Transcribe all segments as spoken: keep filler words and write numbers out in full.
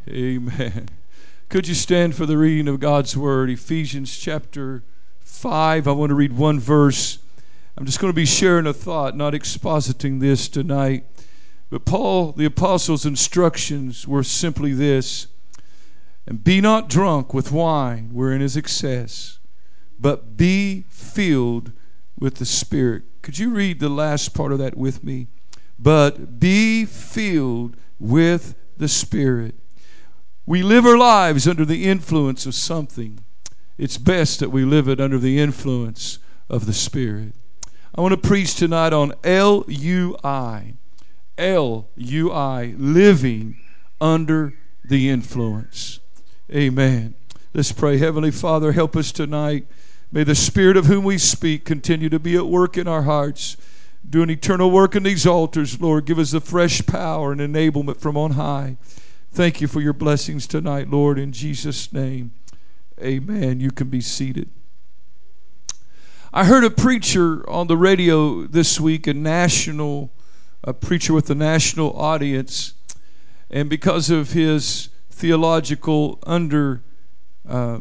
Amen. Could you stand for the reading of God's Word? Ephesians chapter five. I want to read one verse. I'm just going to be sharing a thought, not expositing this tonight. But Paul, the apostle's instructions were simply this: and be not drunk with wine wherein is excess, but be filled with the Spirit. Could you read the last part of that with me? But be filled with the Spirit. We live our lives under the influence of something. It's best that we live it under the influence of the Spirit. I want to preach tonight on L U I. L U I, living under the influence. Amen. Let's pray. Heavenly Father, help us tonight. May the Spirit of whom we speak continue to be at work in our hearts, doing eternal work in these altars. Lord, give us the fresh power and enablement from on high. Thank you for your blessings tonight, Lord, in Jesus' name. Amen. You can be seated. I heard a preacher on the radio this week, a national, a preacher with a national audience, and because of his theological under, uh,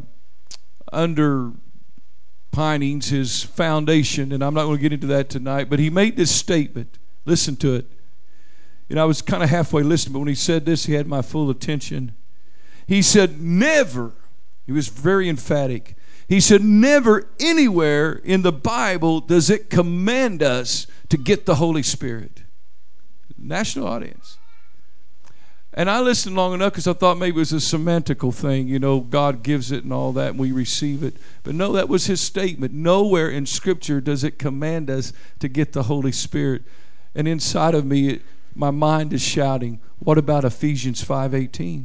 underpinings, his foundation, and I'm not going to get into that tonight, but he made this statement. Listen to it. You know, I was kind of halfway listening, but when he said this, he had my full attention. He said, never, he was very emphatic. He said, never anywhere in the Bible does it command us to get the Holy Spirit. National audience. And I listened long enough because I thought maybe it was a semantical thing. You know, God gives it and all that, and we receive it. But no, that was his statement. Nowhere in Scripture does it command us to get the Holy Spirit. And inside of me, it, my mind is shouting, what about Ephesians five eighteen?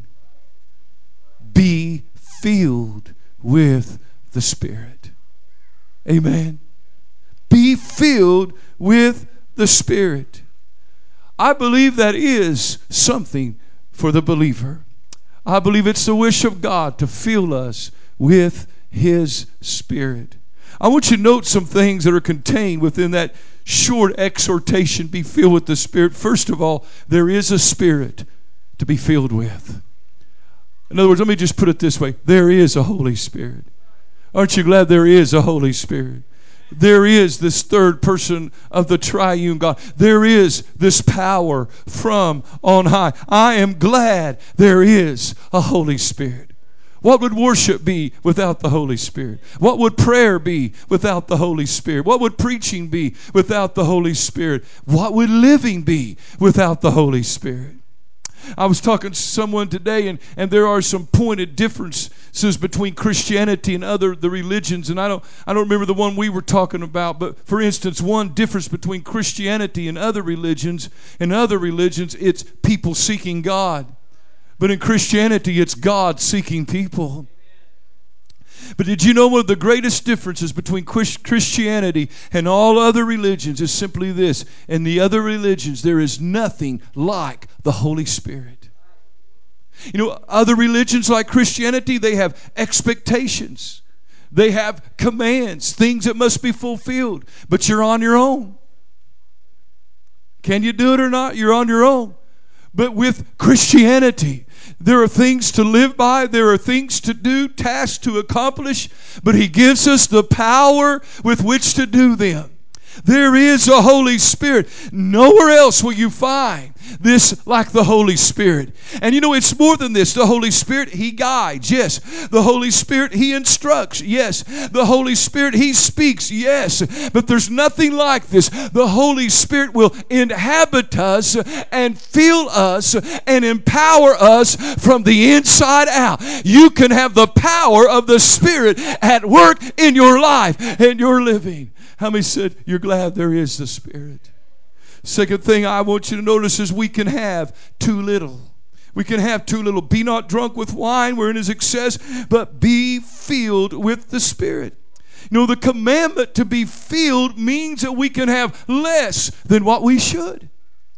Be filled with the Spirit. Amen. Be filled with the Spirit. I believe that is something for the believer. I believe it's the wish of God to fill us with His Spirit. I want you to note some things that are contained within that short exhortation, be filled with the Spirit. First of all, there is a Spirit to be filled with. In other words, let me just put it this way. There is a Holy Spirit. Aren't you glad there is a Holy Spirit? There is this third person of the triune God. There is this power from on high. I am glad there is a Holy Spirit. What would worship be without the Holy Spirit? What would prayer be without the Holy Spirit? What would preaching be without the Holy Spirit? What would living be without the Holy Spirit? I was talking to someone today, and, and there are some pointed differences between Christianity and other the religions. And I don't I don't remember the one we were talking about, but for instance, one difference between Christianity and other religions, and other religions, it's people seeking God. But in Christianity, it's God seeking people. But did you know one of the greatest differences between Christianity and all other religions is simply this? In the other religions, there is nothing like the Holy Spirit. You know, other religions like Christianity, they have expectations. They have commands, things that must be fulfilled. But you're on your own. Can you do it or not? You're on your own. But with Christianity, there are things to live by. There are things to do, tasks to accomplish. But He gives us the power with which to do them. There is a Holy Spirit. Nowhere else will you find this like the Holy Spirit. And you know, it's more than this. The Holy Spirit, He guides. Yes. The Holy Spirit, He instructs. Yes. The Holy Spirit, He speaks. Yes. But there's nothing like this. The Holy Spirit will inhabit us and fill us and empower us from the inside out. You can have the power of the Spirit at work in your life and your living. How many said you're glad there is the Spirit? Second thing I want you to notice is we can have too little. We can have too little. Be not drunk with wine wherein is excess, but be filled with the Spirit. You know, the commandment to be filled means that we can have less than what we should.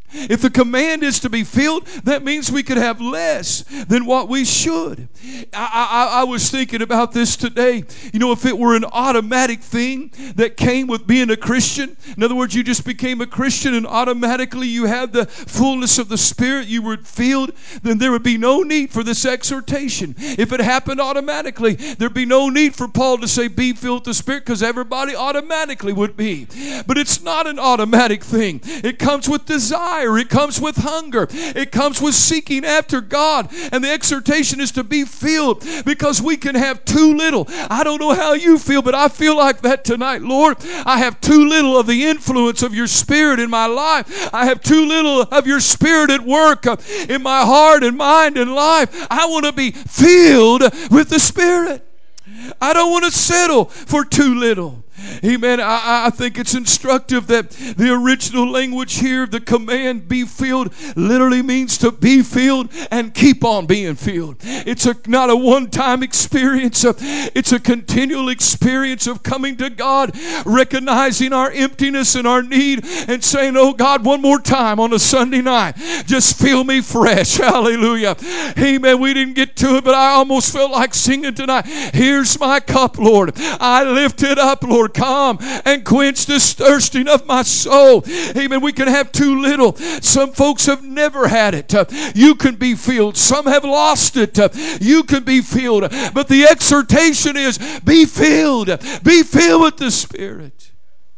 If the command is to be filled, that means we could have less than what we should. I, I, I was thinking about this today. You know, if it were an automatic thing that came with being a Christian, in other words, you just became a Christian and automatically you had the fullness of the Spirit, you were filled, then there would be no need for this exhortation. If it happened automatically, there'd be no need for Paul to say, be filled with the Spirit, because everybody automatically would be. But it's not an automatic thing. It comes with desire. It comes with hunger. It comes with seeking after God. And the exhortation is to be filled, because we can have too little. I don't know how you feel, but I feel like that tonight. Lord, I have too little of the influence of your Spirit in my life. I have too little of your Spirit at work in my heart and mind and life. I want to be filled with the Spirit. I don't want to settle for too little. Amen. I, I think it's instructive that the original language here, the command be filled, literally means to be filled and keep on being filled. It's a, not a one-time experience. It's a continual experience of coming to God, recognizing our emptiness and our need, and saying, oh God, one more time on a Sunday night, just fill me fresh. Hallelujah. Amen. We didn't get to it, but I almost felt like singing tonight. Here's my cup, Lord. I lift it up, Lord. Come and quench this thirsting of my soul. Amen. We can have too little. Some folks have never had it. Uh, you can be filled. Some have lost it. Uh, you can be filled. But the exhortation is, be filled. Be filled with the Spirit.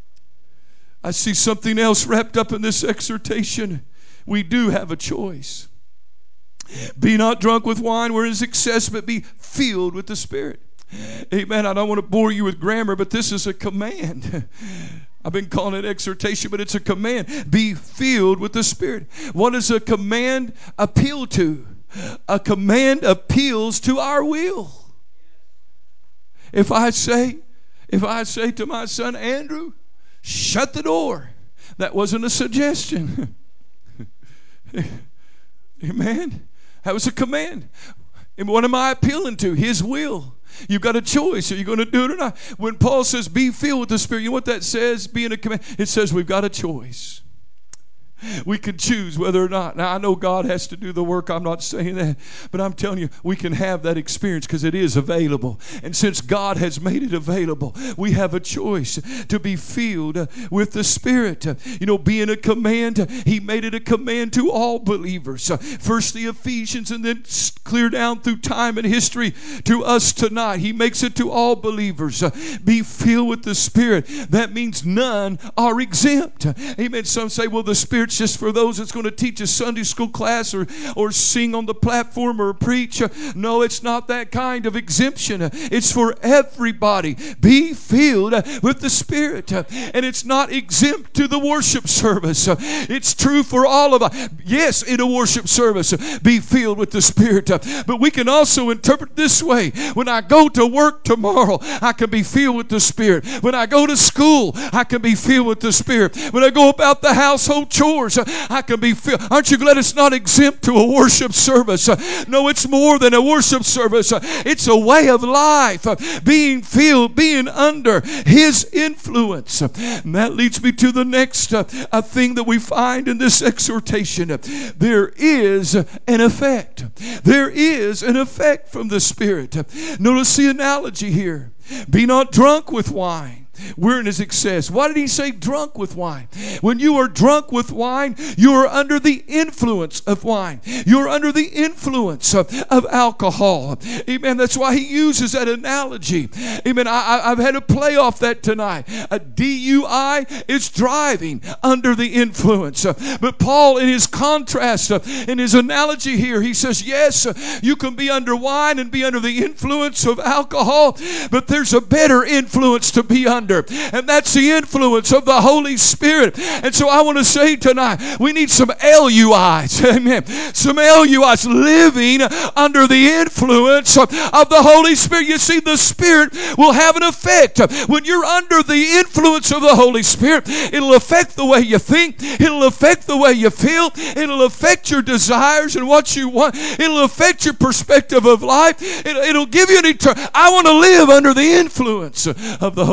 I see something else wrapped up in this exhortation. We do have a choice. Be not drunk with wine wherein is excess, but be filled with the Spirit. Amen. I don't want to bore you with grammar, but this is a command. I've been calling it exhortation, but it's a command. Be filled with the Spirit. What does a command appeal to? A command appeals to our will. If I say, if I say to my son, Andrew, shut the door, that wasn't a suggestion. Amen. That was a command. And what am I appealing to? His will. You've got a choice. Are you going to do it or not? When Paul says, be filled with the Spirit, you know what that says? Being a command. It says we've got a choice. We can choose whether or not. Now, I know God has to do the work. I'm not saying that. But I'm telling you, we can have that experience because it is available. And since God has made it available, we have a choice to be filled with the Spirit. You know, being a command, He made it a command to all believers. First the Ephesians, and then clear down through time and history to us tonight. He makes it to all believers. Be filled with the Spirit. That means none are exempt. Amen. Some say, well, the Spirit just for those that's going to teach a Sunday school class or, or sing on the platform or preach. No, it's not that kind of exemption. It's for everybody. Be filled with the Spirit. And it's not exempt to the worship service. It's true for all of us. Yes, in a worship service, be filled with the Spirit. But we can also interpret this way. When I go to work tomorrow, I can be filled with the Spirit. When I go to school, I can be filled with the Spirit. When I go about the household chores, I can be filled. Aren't you glad it's not exempt to a worship service? No, it's more than a worship service. It's a way of life. Being filled, being under His influence. And that leads me to the next uh, a thing that we find in this exhortation. There is an effect. There is an effect from the Spirit. Notice the analogy here. Be not drunk with wine, wherein is excess. Why did he say drunk with wine? When you are drunk with wine, you are under the influence of wine. You're under the influence of, of alcohol. Amen. That's why he uses that analogy. Amen. I, I, I've had to play off that tonight. A D U I is driving under the influence. But Paul, in his contrast, in his analogy here, he says, yes, you can be under wine and be under the influence of alcohol, but there's a better influence to be under. And that's the influence of the Holy Spirit. And so I want to say tonight, we need some L U Is. Amen. Some L U Is living under the influence of the Holy Spirit. You see, the Spirit will have an effect. When you're under the influence of the Holy Spirit, it'll affect the way you think. It'll affect the way you feel. It'll affect your desires and what you want. It'll affect your perspective of life. It'll, it'll give you an eternal. I want to live under the influence of the Holy Spirit.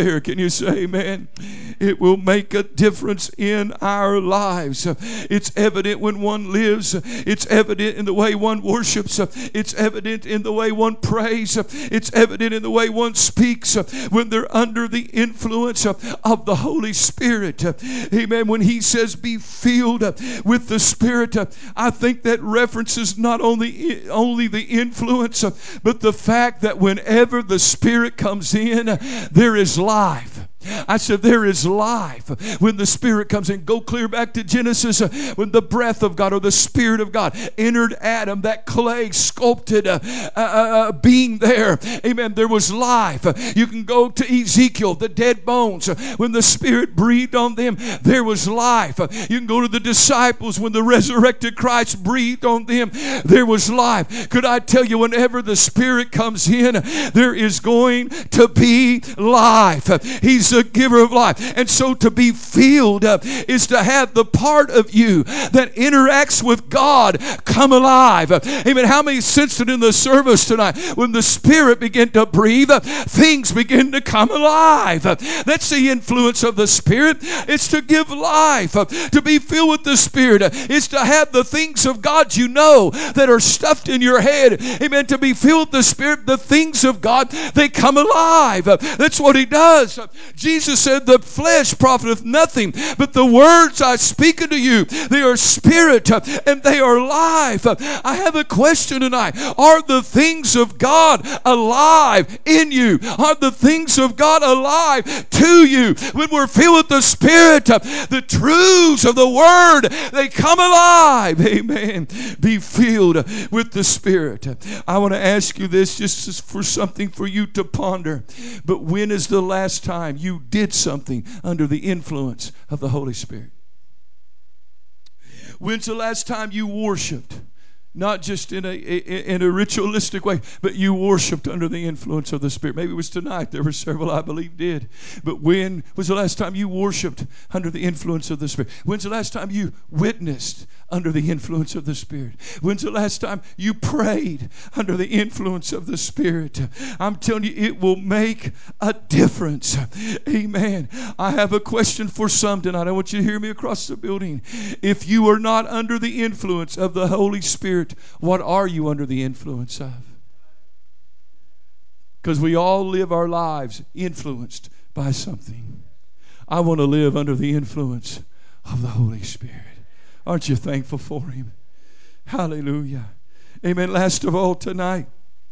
Spirit. Can you say amen? It will make a difference in our lives. It's evident when one lives. It's evident in the way one worships. It's evident in the way one prays. It's evident in the way one speaks when they're under the influence of the Holy Spirit. Amen. When he says be filled with the Spirit, I think that references not only, only the influence, but the fact that whenever the Spirit comes in, there is life. I said there is life when the Spirit comes in. Go clear back to Genesis, uh, when the breath of God or the Spirit of God entered Adam, that clay sculpted uh, uh, uh, being there. Amen. There was life. Uh, you can go to Ezekiel, the dead bones. Uh, when the Spirit breathed on them, there was life. Uh, you can go to the disciples when the resurrected Christ breathed on them, there was life. Could I tell you, whenever the Spirit comes in, there is going to be life. Uh, He's a giver of life. And so to be filled uh, is to have the part of you that interacts with God come alive. Uh, amen. How many sensed it in the service tonight? When the Spirit began to breathe, uh, things begin to come alive. Uh, that's the influence of the Spirit. It's to give life. Uh, to be filled with the Spirit uh, is to have the things of God you know that are stuffed in your head. Amen. To be filled with the Spirit, the things of God, they come alive. Uh, that's what He does. Uh, Jesus said, the flesh profiteth nothing, but the words I speak unto you, they are spirit and they are life. I have a question tonight. Are the things of God alive in you? Are the things of God alive to you? When we're filled with the Spirit, the truths of the Word, they come alive. Amen. Be filled with the Spirit. I want to ask you this just for something for you to ponder. But when is the last time you did something under the influence of the Holy Spirit? When's the last time you worshiped? Not just in a, in a ritualistic way, but you worshiped under the influence of the Spirit. Maybe it was tonight. There were several I believe did. But when was the last time you worshiped under the influence of the Spirit? When's the last time you witnessed under the influence of the Spirit? When's the last time you prayed under the influence of the Spirit? I'm telling you, it will make a difference. Amen. I have a question for some tonight. I want you to hear me across the building. If you are not under the influence of the Holy Spirit, what are you under the influence of? Because we all live our lives influenced by something. I want to live under the influence of the Holy Spirit. Aren't you thankful for Him? Hallelujah. Amen. Last of all tonight,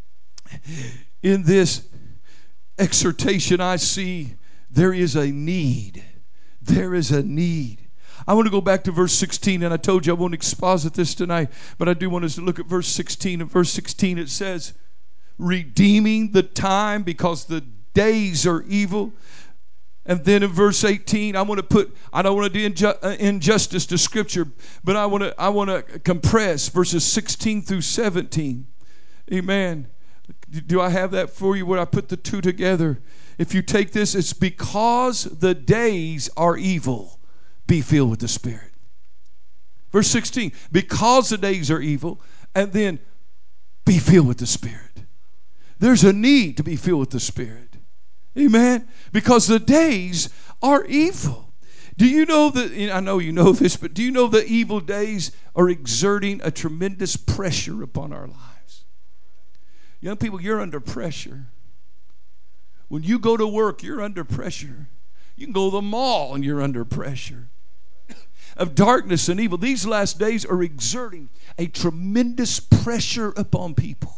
in this exhortation I see there is a need. There is a need. I want to go back to verse sixteen, and I told you I won't exposit this tonight, but I do want us to look at verse sixteen. In verse sixteen it says, redeeming the time because the days are evil. And then in verse eighteen, I want to put, I don't want to do inju- injustice to Scripture, but I want to I want to compress verses sixteen through seventeen. Amen. Do I have that for you where I put the two together? If you take this, it's because the days are evil. Be filled with the Spirit. Verse sixteen, because the days are evil, and then be filled with the Spirit. There's a need to be filled with the Spirit. Amen? Because the days are evil. Do you know that, I know you know this, but do you know the evil days are exerting a tremendous pressure upon our lives? Young people, you're under pressure. When you go to work, you're under pressure. You can go to the mall and you're under pressure of darkness and evil. These last days are exerting a tremendous pressure upon people.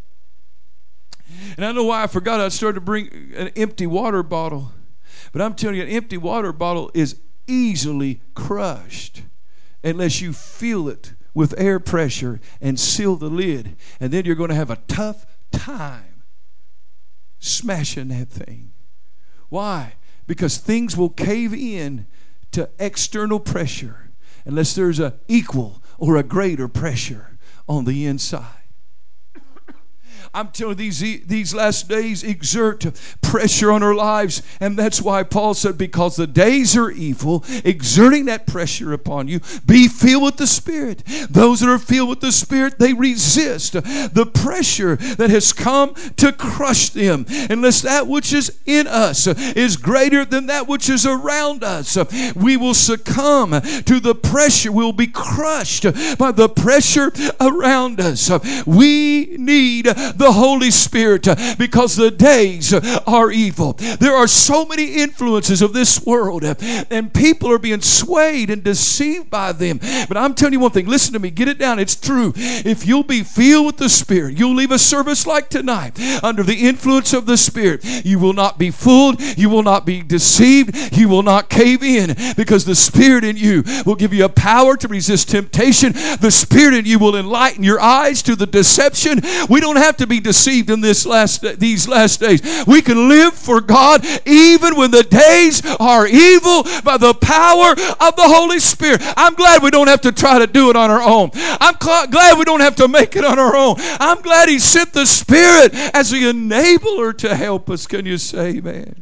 And I know why I forgot. I started to bring an empty water bottle. But I'm telling you, an empty water bottle is easily crushed unless you fill it with air pressure and seal the lid. And then you're going to have a tough time smashing that thing. Why? Because things will cave in to external pressure unless there's an equal or a greater pressure on the inside. I'm telling you, these, these last days exert pressure on our lives. And that's why Paul said, because the days are evil, exerting that pressure upon you, be filled with the Spirit. Those that are filled with the Spirit, they resist the pressure that has come to crush them. Unless that which is in us is greater than that which is around us, we will succumb to the pressure. We'll be crushed by the pressure around us. We need the Holy Spirit because the days are evil. There are so many influences of this world, and people are being swayed and deceived by them. But I'm telling you one thing, listen to me, get it down, it's true. If you'll be filled with the Spirit, you'll leave a service like tonight under the influence of the Spirit. You will not be fooled, you will not be deceived, you will not cave in, because the Spirit in you will give you a power to resist temptation. The Spirit in you will enlighten your eyes to the deception. We don't have to be deceived in this last these last days. We can live for God even when the days are evil by the power of the Holy Spirit. I'm glad we don't have to try to do it on our own. I'm cl- glad we don't have to make it on our own. I'm glad He sent the Spirit as the enabler to help us. Can you say amen?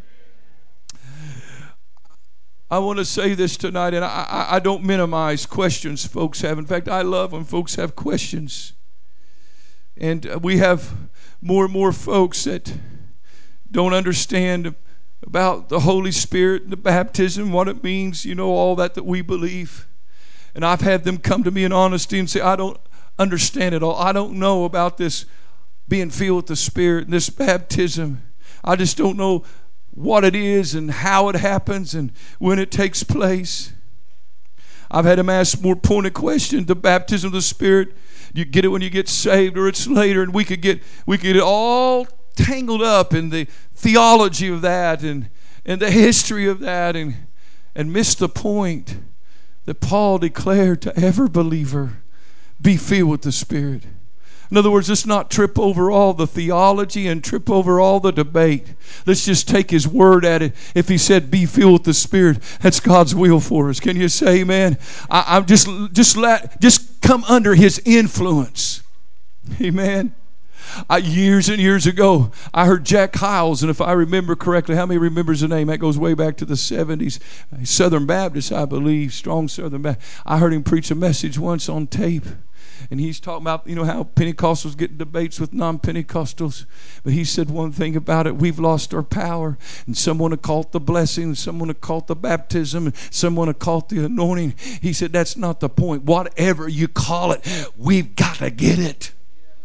I want to say this tonight, and I, I, I don't minimize questions folks have. In fact, I love when folks have questions. And we have more and more folks that don't understand about the Holy Spirit and the baptism, what it means, you know, all that that we believe. And I've had them come to me in honesty and say, I don't understand it all. I don't know about this being filled with the Spirit and this baptism. I just don't know what it is and how it happens and when it takes place. I've had them ask more pointed questions. The baptism of the Spirit, you get it when you get saved or it's later, and we could get we could get all tangled up in the theology of that and, and the history of that and, and miss the point that Paul declared to every believer, be filled with the Spirit. In other words, let's not trip over all the theology and trip over all the debate. Let's just take His word at it. If He said, be filled with the Spirit, that's God's will for us. Can you say amen? I, I'm just, just let, just come under His influence. Amen. I, years and years ago, I heard Jack Hyles, and if I remember correctly, how many remembers the name? That goes way back to the seventies. Southern Baptist, I believe, strong Southern Baptist. I heard him preach a message once on tape. And he's talking about, you know, how Pentecostals get debates with non-Pentecostals. But he said one thing about it, we've lost our power. And someone have called the blessing, and someone have called the baptism, and someone have called the anointing. He said that's not the point. Whatever you call it, we've got to get it.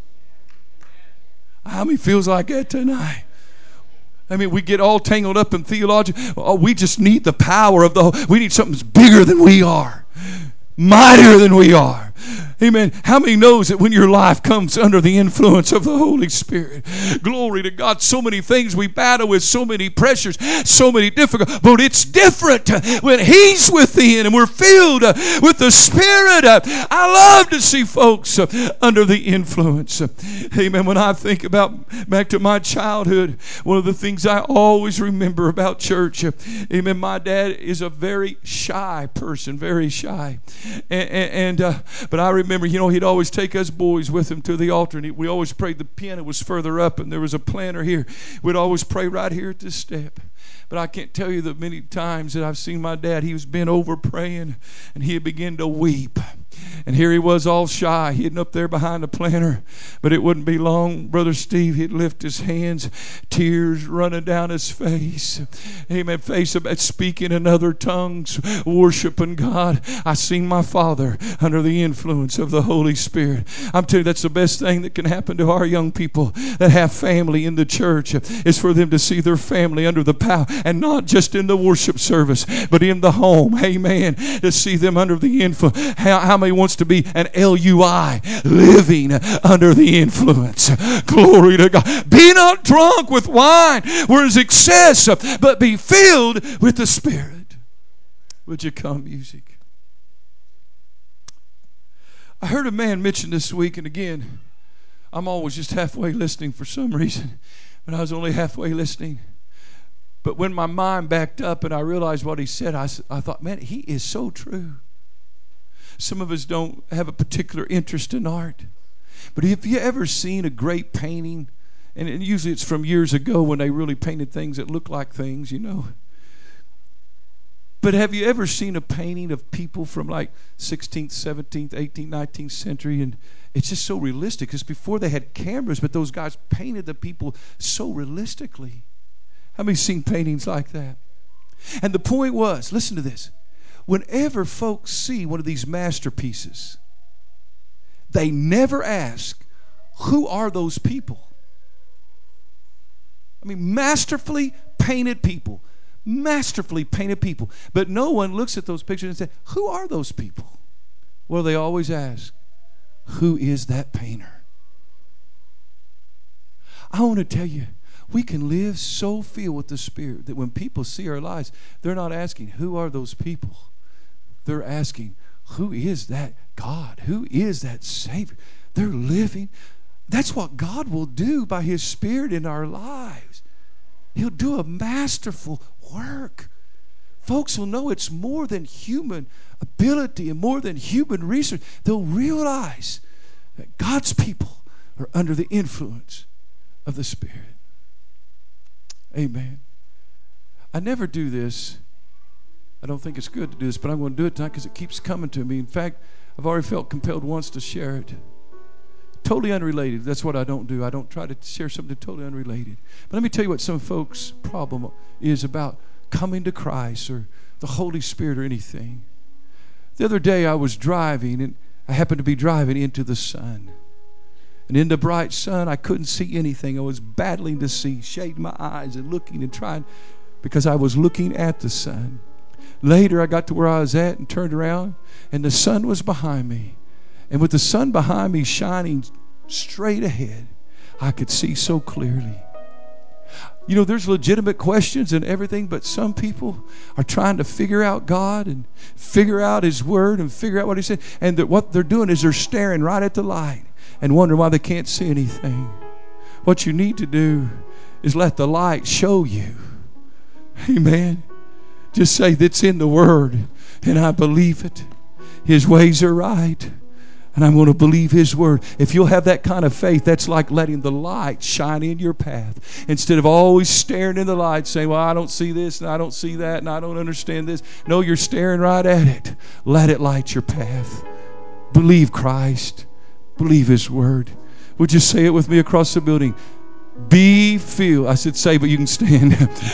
How many feels like that tonight? I mean, we get all tangled up in theology. Oh, we just need the power of the, we need something that's bigger than we are, mightier than we are. Amen. How many knows that when your life comes under the influence of the Holy Spirit, glory to God, so many things we battle with, so many pressures, so many difficult, but it's different when He's within and we're filled with the Spirit. I love to see folks under the influence. Amen. When I think about back to my childhood, one of the things I always remember about church, amen, my dad is a very shy person, very shy. And, and, and uh, but I remember, you know, he'd always take us boys with him to the altar, and he, we always prayed. The piano was further up, and there was a planter here. We'd always pray right here at this step. But I can't tell you the many times that I've seen my dad. He was bent over praying, and he had begun to weep. And here he was all shy, hidden up there behind the planter. But it wouldn't be long, Brother Steve, he'd lift his hands, tears running down his face. Amen. Face of speaking in other tongues, worshiping God. I seen my father under the influence of the Holy Spirit. I'm telling you, that's the best thing that can happen to our young people that have family in the church, is for them to see their family under the power, and not just in the worship service, but in the home. Amen. To see them under the influence. How, how many wants to be an L U I, living under the influence? Glory to God. Be not drunk with wine, where is excess, but be filled with the Spirit. Would you come, music? I heard a man mention this week, and again, I'm always just halfway listening for some reason, but I was only halfway listening. But when my mind backed up and I realized what he said, I, I thought, man, he is so true. Some of us don't have a particular interest in art. But have you ever seen a great painting And, and usually it's from years ago when they really painted things that look like things, you know. But have you ever seen a painting of people from like sixteenth, seventeenth, eighteenth, nineteenth century? And it's just so realistic. It's before they had cameras, but those guys painted the people so realistically. How many seen paintings like that? And the point was, listen to this. Whenever folks see one of these masterpieces, they never ask, who are those people? I mean, masterfully painted people. Masterfully painted people. But no one looks at those pictures and says, who are those people? Well, they always ask, who is that painter? I want to tell you, we can live so filled with the Spirit that when people see our lives, they're not asking, who are those people? They're asking, who is that God? Who is that Savior? They're living. That's what God will do by His Spirit in our lives. He'll do a masterful work. Folks will know it's more than human ability and more than human research. They'll realize that God's people are under the influence of the Spirit. Amen. I never do this. I don't think it's good to do this, but I'm going to do it tonight because it keeps coming to me. In fact, I've already felt compelled once to share it. Totally unrelated. That's what I don't do. I don't try to share something totally unrelated. But let me tell you what some folks' problem is about coming to Christ or the Holy Spirit or anything. The other day I was driving, and I happened to be driving into the sun. And in the bright sun, I couldn't see anything. I was battling to see, shading my eyes and looking and trying because I was looking at the sun. Later, I got to where I was at and turned around, and the sun was behind me. And with the sun behind me shining straight ahead, I could see so clearly. You know, there's legitimate questions and everything, but some people are trying to figure out God and figure out His Word and figure out what He said. And that what they're doing is they're staring right at the light and wondering why they can't see anything. What you need to do is let the light show you. Amen. Just say, that's in the Word, and I believe it. His ways are right, and I'm going to believe His Word. If you'll have that kind of faith, that's like letting the light shine in your path. Instead of always staring in the light saying, well, I don't see this, and I don't see that, and I don't understand this. No, you're staring right at it. Let it light your path. Believe Christ. Believe His Word. Would you say it with me across the building? Be filled. I said say, but you can stand.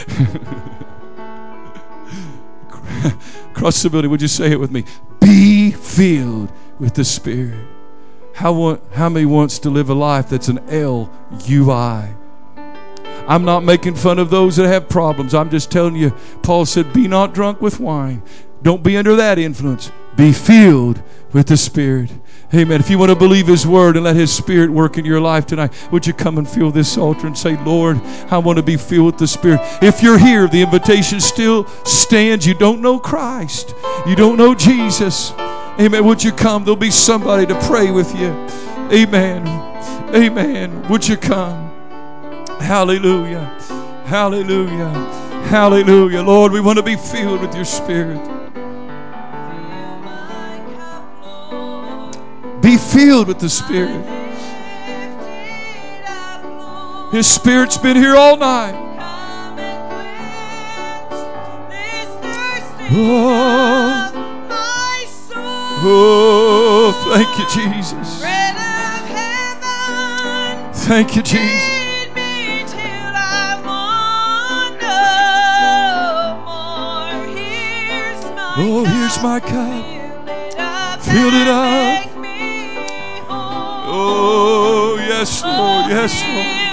Across the building, would you say it with me? Be filled with the Spirit. How, want, how many wants to live a life that's an L U I? I'm not making fun of those that have problems. I'm just telling you, Paul said, be not drunk with wine. Don't be under that influence. Be filled with the Spirit. Amen. If you want to believe His Word and let His Spirit work in your life tonight, would you come and fill this altar and say, Lord, I want to be filled with the Spirit. If you're here, the invitation still stands. You don't know Christ. You don't know Jesus. Amen. Would you come? There'll be somebody to pray with you. Amen. Amen. Would you come? Hallelujah. Hallelujah. Hallelujah. Lord, we want to be filled with your Spirit. Be filled with the Spirit. His Spirit's been here all night. Oh, oh, thank you, Jesus. Thank you, Jesus. Oh, here's my cup. Fill it up. Oh, yes, Lord. Yes, Lord.